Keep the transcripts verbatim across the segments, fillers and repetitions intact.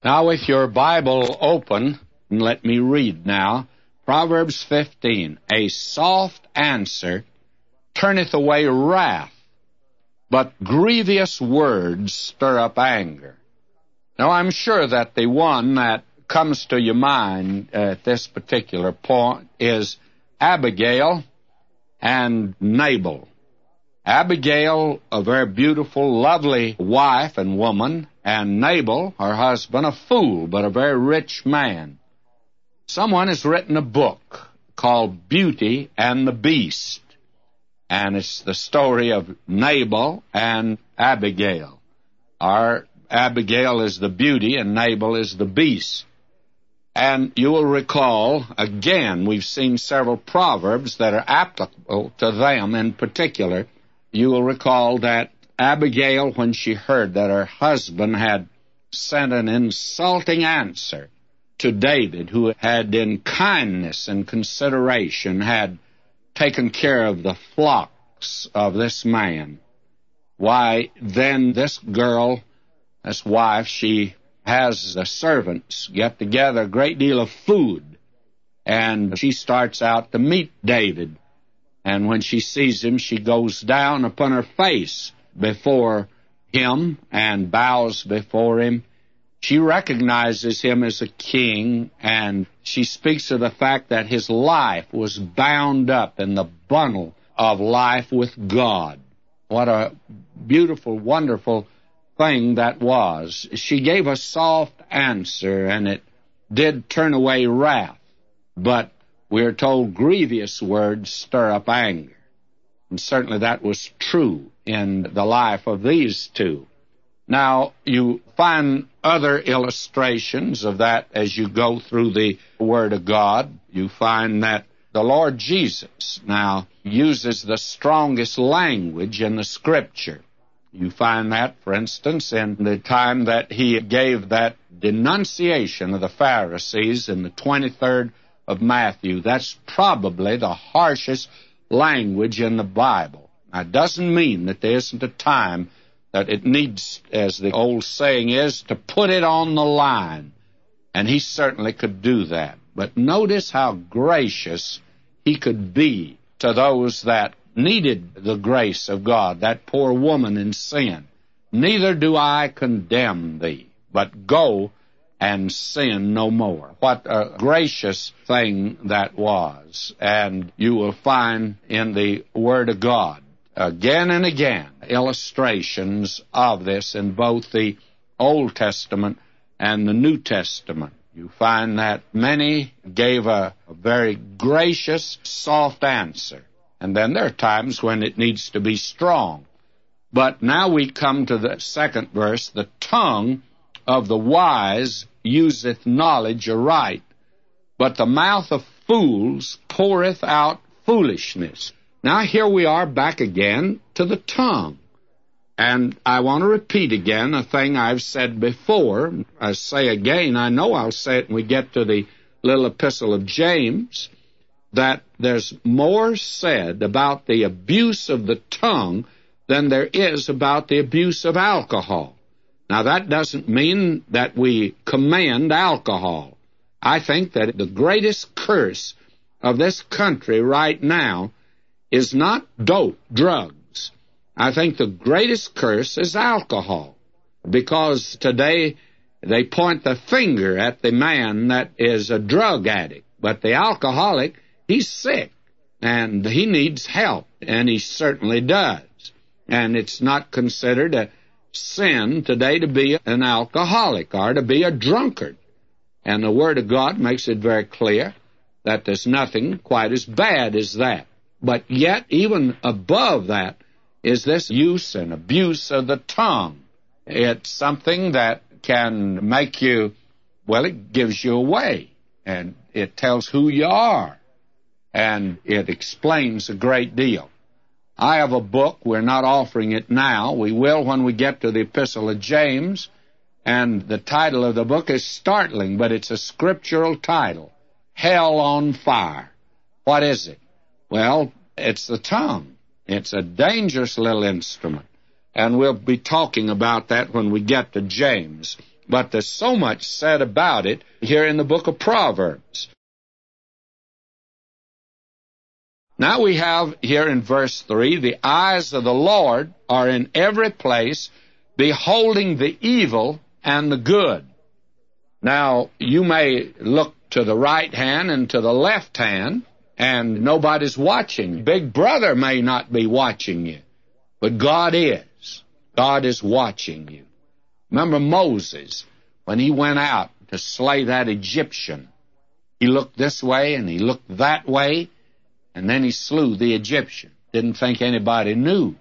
Now, with your Bible open, and let me read now, Proverbs fifteen, a soft answer turneth away wrath, but grievous words stir up anger. Now, I'm sure that the one that comes to your mind at this particular point is Abigail and Nabal. Abigail, a very beautiful, lovely wife and woman, and Nabal, her husband, a fool, but a very rich man. Someone has written a book called Beauty and the Beast, and it's the story of Nabal and Abigail. Our Abigail is the beauty and Nabal is the beast. And you will recall, again, we've seen several proverbs that are applicable to them in particular. You will recall that Abigail, when she heard that her husband had sent an insulting answer to David, who had in kindness and consideration had taken care of the flocks of this man, why, then this girl, this wife, she has the servants get together a great deal of food, and she starts out to meet David. And when she sees him, she goes down upon her face before him and bows before him. She recognizes him as a king, and she speaks of the fact that his life was bound up in the bundle of life with God. What a beautiful, wonderful thing that was. She gave a soft answer, and it did turn away wrath, but we're told grievous words stir up anger. And certainly that was true in the life of these two. Now, you find other illustrations of that as you go through the Word of God. You find that the Lord Jesus now uses the strongest language in the Scripture. You find that, for instance, in the time that he gave that denunciation of the Pharisees in the twenty-third of Matthew. That's probably the harshest language in the Bible. Now, it doesn't mean that there isn't a time that it needs, as the old saying is, to put it on the line. And he certainly could do that. But notice how gracious he could be to those that needed the grace of God, that poor woman in sin. Neither do I condemn thee, but go and sin no more. What a gracious thing that was. And you will find in the Word of God, again and again, illustrations of this in both the Old Testament and the New Testament. You find that many gave a, a very gracious, soft answer. And then there are times when it needs to be strong. But now we come to the second verse. The tongue of the wise useth knowledge aright, but the mouth of fools poureth out foolishness. Now here we are back again to the tongue. And I want to repeat again a thing I've said before. I say again, I know I'll say it when we get to the little epistle of James, that there's more said about the abuse of the tongue than there is about the abuse of alcohol. Now, that doesn't mean that we commend alcohol. I think that the greatest curse of this country right now is not dope, drugs. I think the greatest curse is alcohol, because today they point the finger at the man that is a drug addict, but the alcoholic, he's sick, and he needs help, and he certainly does. And it's not considered a sin today to be an alcoholic or to be a drunkard. And the Word of God makes it very clear that there's nothing quite as bad as that. But yet, even above that, is this use and abuse of the tongue. It's something that can make you, well, it gives you away, and it tells who you are, and it explains a great deal. I have a book. We're not offering it now. We will when we get to the Epistle of James, and the title of the book is startling, but it's a scriptural title, Hell on Fire. What is it? Well, it's the tongue. It's a dangerous little instrument, and we'll be talking about that when we get to James. but there's so much said about it here in the book of Proverbs. Now we have here in verse three, the eyes of the Lord are in every place, beholding the evil and the good. Now, you may look to the right hand and to the left hand, and nobody's watching. Big Brother may not be watching you, but God is. God is watching you. Remember Moses, when he went out to slay that Egyptian, he looked this way and he looked that way, and then he slew the Egyptian. Didn't think anybody knew.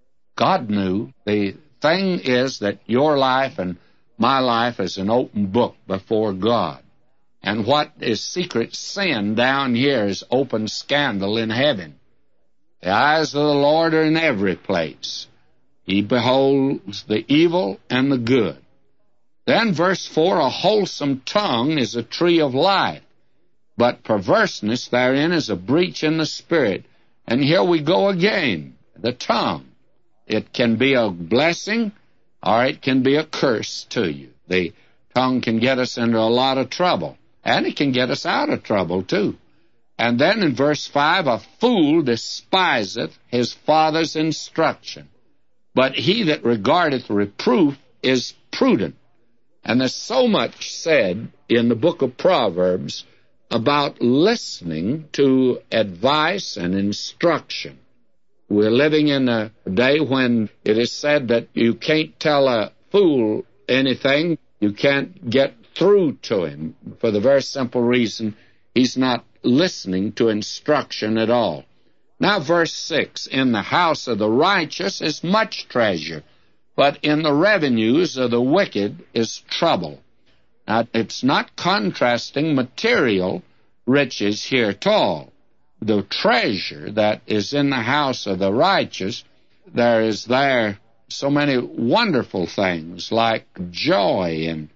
God knew. The thing is that your life and my life is an open book before God. And what is secret sin down here is open scandal in heaven. The eyes of the Lord are in every place. He beholds the evil and the good. Then verse four, a wholesome tongue is a tree of life, but perverseness therein is a breach in the spirit. And here we go again, the tongue. It can be a blessing or it can be a curse to you. The tongue can get us into a lot of trouble, and it can get us out of trouble too. And then in verse five, a fool despiseth his father's instruction, but he that regardeth reproof is prudent. And there's so much said in the book of Proverbs about listening to advice and instruction. We're living in a day when it is said that you can't tell a fool anything. You can't get through to him for the very simple reason he's not listening to instruction at all. Now verse six, in the house of the righteous is much treasure, but in the revenues of the wicked is trouble. Now it's not contrasting material riches here at all. The treasure that is in the house of the righteous, there is there so many wonderful things like joy and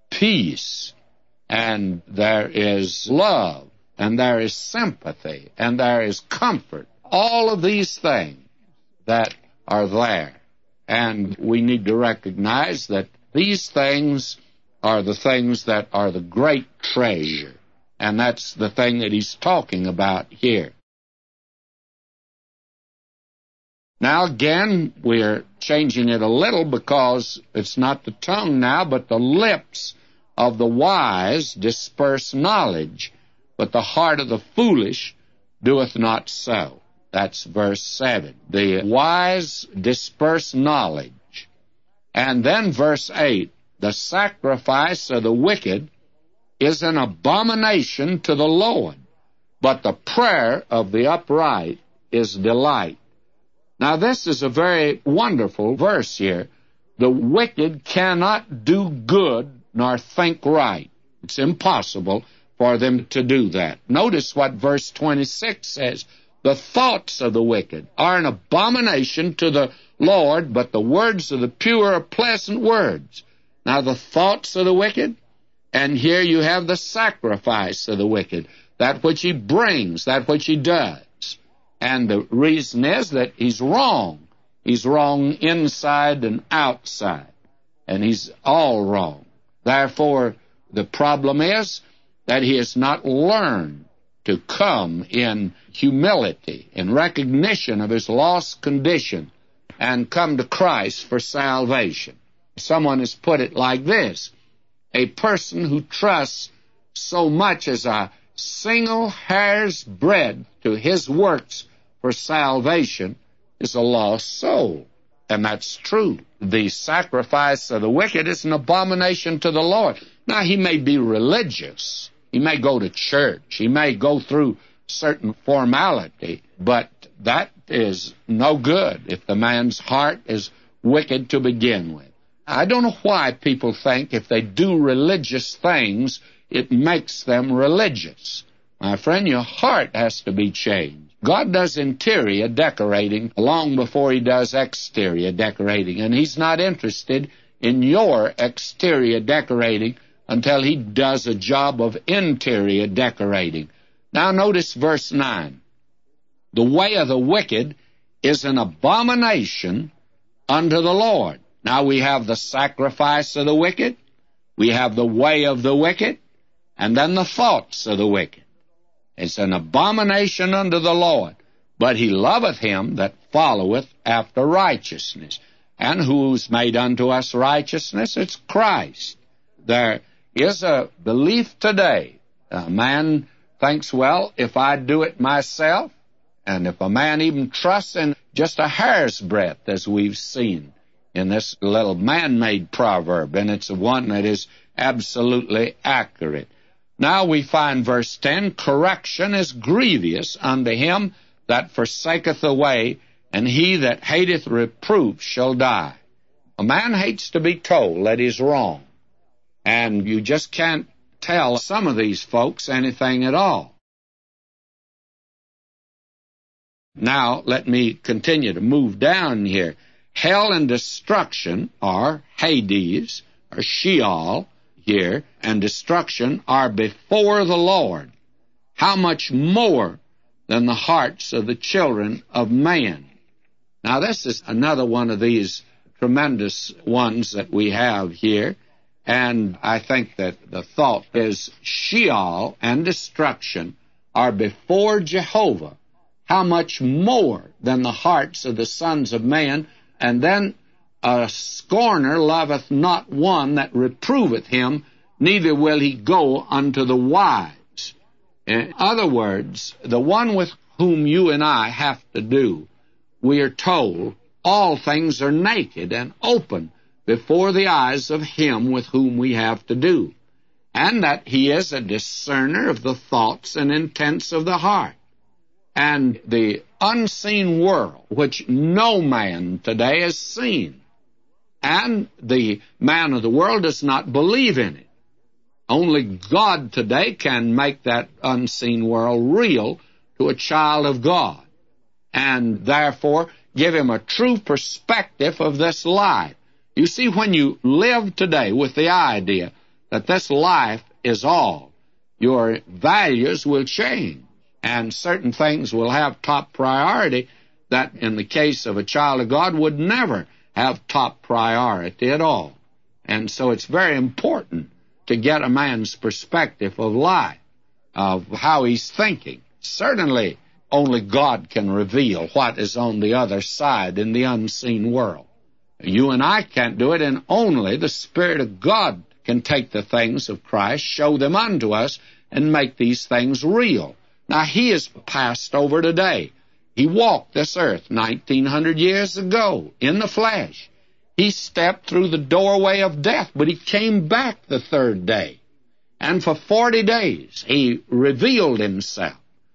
peace, and there is love, and there is sympathy, and there is comfort. All of these things that are there. And we need to recognize that these things are the things that are the great treasure. And that's the thing that he's talking about here. Now again, we're changing it a little because it's not the tongue now, but the lips of the wise disperse knowledge, but the heart of the foolish doeth not so. That's verse seven. The wise disperse knowledge. And then verse eight, the sacrifice of the wicked is an abomination to the Lord, but the prayer of the upright is delight. Now this is a very wonderful verse here. The wicked cannot do good nor think right. It's impossible for them to do that. Notice what verse twenty-six says. The thoughts of the wicked are an abomination to the Lord, but the words of the pure are pleasant words. Now the thoughts of the wicked, and here you have the sacrifice of the wicked, that which he brings, that which he does. And the reason is that he's wrong. He's wrong inside and outside, and he's all wrong. Therefore, the problem is that he has not learned to come in humility, in recognition of his lost condition, and come to Christ for salvation. Someone has put it like this: a person who trusts so much as a single hair's breadth to his works for salvation is a lost soul. And that's true. The sacrifice of the wicked is an abomination to the Lord. Now, he may be religious. He may go to church. He may go through certain formality, but that is no good if the man's heart is wicked to begin with. I don't know why people think if they do religious things, it makes them religious. My friend, your heart has to be changed. God does interior decorating long before he does exterior decorating, and he's not interested in your exterior decorating until he does a job of interior decorating. Now notice verse nine. The way of the wicked is an abomination unto the Lord. Now we have the sacrifice of the wicked, We have the way of the wicked, and then the thoughts of the wicked. It's an abomination unto the Lord, but he loveth him that followeth after righteousness. And who's made unto us righteousness? It's Christ. There is a belief today. A man thinks, well, if I do it myself, and if a man even trusts in just a hair's breadth, as we've seen in this little man-made proverb, and it's one that is absolutely accurate. Now we find verse ten, correction is grievous unto him that forsaketh the way, and he that hateth reproof shall die. A man hates to be told that he's wrong, and you just can't tell some of these folks anything at all. Now, let me continue to move down here. Hell and destruction are Hades, or Sheol here, and destruction are before the Lord. How much more than the hearts of the children of man? Now, this is another one of these tremendous ones that we have here, and I think that the thought is Sheol and destruction are before Jehovah. How much more than the hearts of the sons of man? And then a scorner loveth not one that reproveth him, neither will he go unto the wise. In other words, the one with whom you and I have to do, we are told all things are naked and open before the eyes of him with whom we have to do, and that he is a discerner of the thoughts and intents of the heart. And the unseen world, which no man today has seen, and the man of the world does not believe in it. Only God today can make that unseen world real to a child of God, and therefore give him a true perspective of this life. You see, when you live today with the idea that this life is all, your values will change, and certain things will have top priority that, in the case of a child of God, would never have top priority at all. And so it's very important to get a man's perspective of life, of how he's thinking. Certainly, only God can reveal what is on the other side in the unseen world. You and I can't do it, and only the Spirit of God can take the things of Christ, show them unto us, and make these things real. Now, he is passed over today. He walked this earth nineteen hundred years ago in the flesh. He stepped through the doorway of death, but he came back the third day. And for forty days, he revealed himself.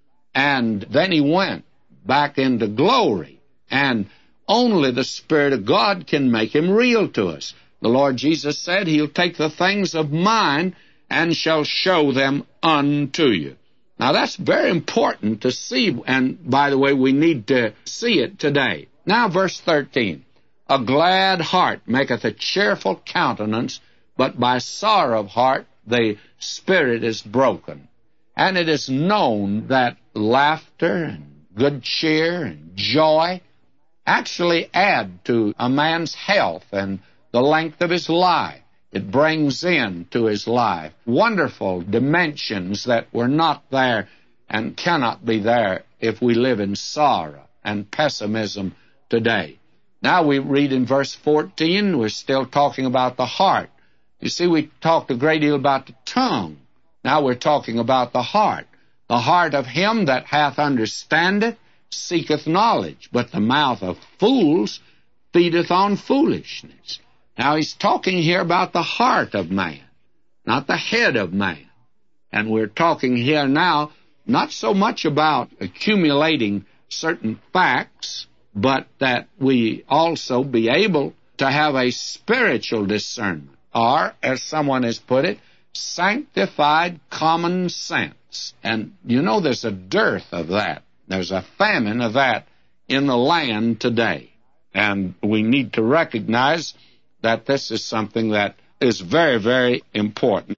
And then he went back into glory. And only the Spirit of God can make him real to us. The Lord Jesus said, he'll take the things of mine and shall show them unto you. Now, that's very important to see, and by the way, we need to see it today. Now, verse thirteen. A glad heart maketh a cheerful countenance, but by sorrow of heart the spirit is broken. And it is known that laughter and good cheer and joy actually add to a man's health and the length of his life. It brings into his life wonderful dimensions that were not there and cannot be there if we live in sorrow and pessimism today. Now we read in verse fourteen, we're still talking about the heart. You see, we talked a great deal about the tongue. Now we're talking about the heart. The heart of him that hath understandeth seeketh knowledge, but the mouth of fools feedeth on foolishness. Now, he's talking here about the heart of man, not the head of man. And we're talking here now not so much about accumulating certain facts, but that we also be able to have a spiritual discernment, or, as someone has put it, sanctified common sense. And you know there's a dearth of that. There's a famine of that in the land today. And we need to recognize that this is something that is very, very important.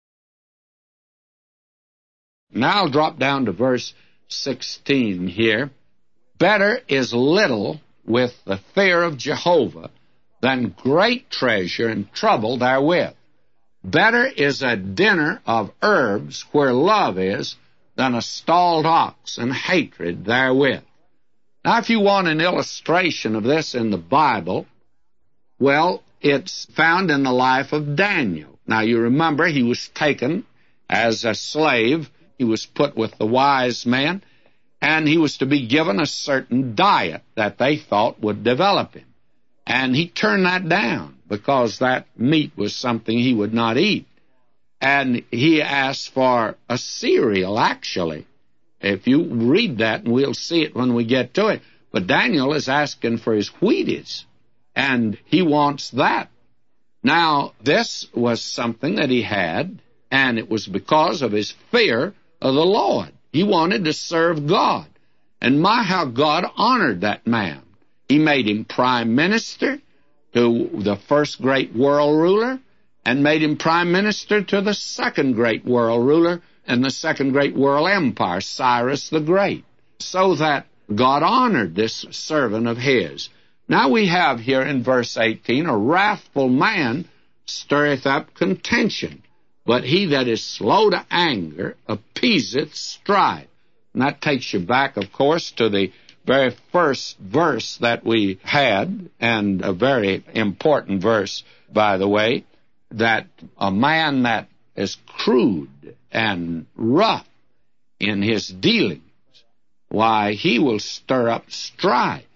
Now I'll drop down to verse sixteen here. Better is little with the fear of Jehovah than great treasure and trouble therewith. Better is a dinner of herbs where love is than a stalled ox and hatred therewith. Now, if you want an illustration of this in the Bible, well, it's found in the life of Daniel. Now, you remember he was taken as a slave. He was put with the wise men, and he was to be given a certain diet that they thought would develop him. And he turned that down because that meat was something he would not eat. And he asked for a cereal, actually. If you read that, and we'll see it when we get to it. But Daniel is asking for his Wheaties, and he wants that. Now, this was something that he had, and it was because of his fear of the Lord. He wanted to serve God. And my, how God honored that man. He made him prime minister to the first great world ruler, and made him prime minister to the second great world ruler and the second great world empire, Cyrus the Great, so that God honored this servant of his. Now we have here in verse eighteen, a wrathful man stirreth up contention, but he that is slow to anger appeaseth strife. And that takes you back, of course, to the very first verse that we had, and a very important verse, by the way, that a man that is crude and rough in his dealings, why, he will stir up strife.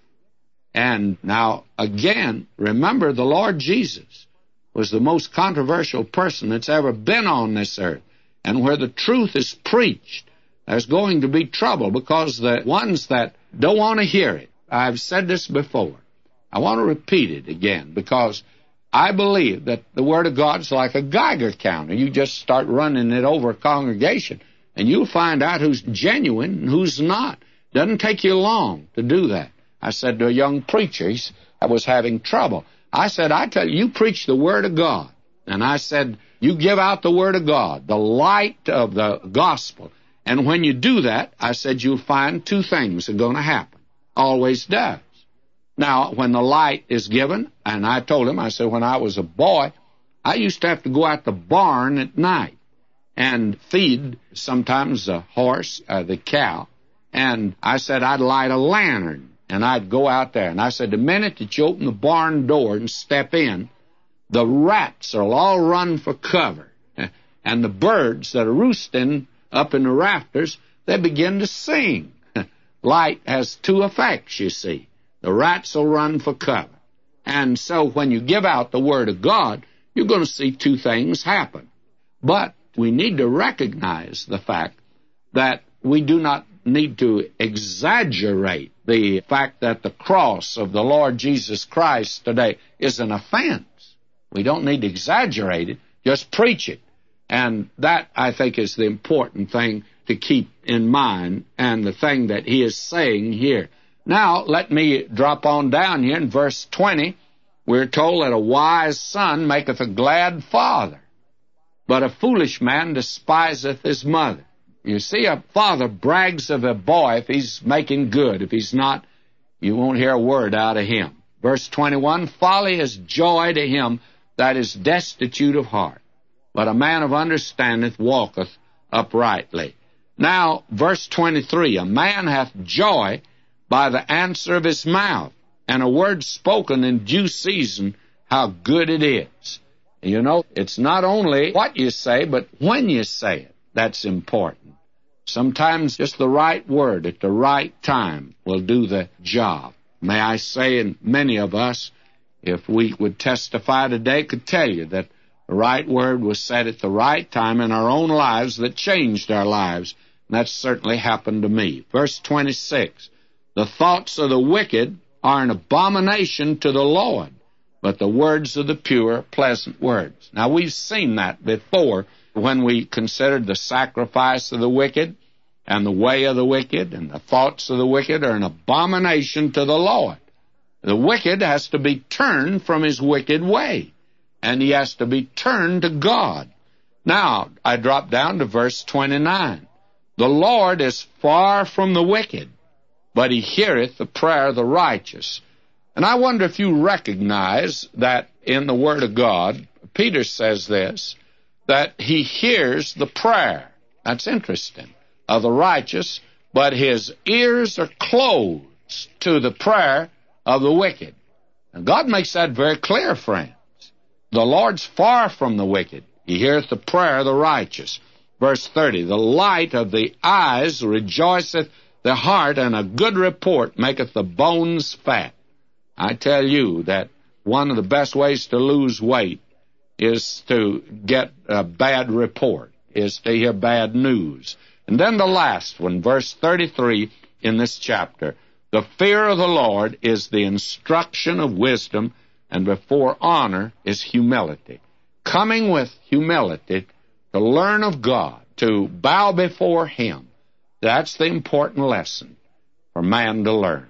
And now, again, remember, the Lord Jesus was the most controversial person that's ever been on this earth. And where the truth is preached, there's going to be trouble, because the ones that don't want to hear it, I've said this before, I want to repeat it again, because I believe that the Word of God is like a Geiger counter. You just start running it over a congregation, and you'll find out who's genuine and who's not. Doesn't take you long to do that. I said to a young preacher, he's, I was having trouble. I said, I tell you, you preach the Word of God. And I said, you give out the Word of God, the light of the gospel. And when you do that, I said, you'll find two things are going to happen. Always does. Now, when the light is given, and I told him, I said, when I was a boy, I used to have to go out the barn at night and feed sometimes the horse, uh, the cow. And I said, I'd light a lantern, and I'd go out there. And I said, the minute that you open the barn door and step in, the rats will all run for cover. And the birds that are roosting up in the rafters, they begin to sing. Light has two effects, you see. The rats will run for cover. And so when you give out the Word of God, you're going to see two things happen. But we need to recognize the fact that we do not need to exaggerate the fact that the cross of the Lord Jesus Christ today is an offense. We don't need to exaggerate it, just preach it. And that, I think, is the important thing to keep in mind, and the thing that he is saying here. Now, let me drop on down here in verse twenty. We're told that a wise son maketh a glad father, but a foolish man despiseth his mother. You see, a father brags of a boy if he's making good. If he's not, you won't hear a word out of him. Verse twenty-one, folly is joy to him that is destitute of heart, but a man of understanding walketh uprightly. Now, verse twenty-three, a man hath joy by the answer of his mouth, and a word spoken in due season, how good it is. You know, it's not only what you say, but when you say it, that's important. Sometimes just the right word at the right time will do the job. May I say, and many of us, if we would testify today, could tell you that the right word was said at the right time in our own lives that changed our lives. And that certainly happened to me. Verse twenty-six, the thoughts of the wicked are an abomination to the Lord, but the words of the pure, pleasant words. Now, we've seen that before when we considered the sacrifice of the wicked and the way of the wicked, and the thoughts of the wicked are an abomination to the Lord. The wicked has to be turned from his wicked way, and he has to be turned to God. Now, I drop down to verse twenty-nine. The Lord is far from the wicked, but he heareth the prayer of the righteous. And I wonder if you recognize that in the Word of God, Peter says this, that he hears the prayer. That's interesting. Of the righteous, but his ears are closed to the prayer of the wicked. And God makes that very clear, friends. The Lord's far from the wicked. He heareth the prayer of the righteous. Verse thirty, the light of the eyes rejoiceth the heart, and a good report maketh the bones fat. I tell you that one of the best ways to lose weight is to get a bad report, is to hear bad news. And then the last one, verse thirty-three in this chapter. The fear of the Lord is the instruction of wisdom, and before honor is humility. Coming with humility to learn of God, to bow before Him, that's the important lesson for man to learn.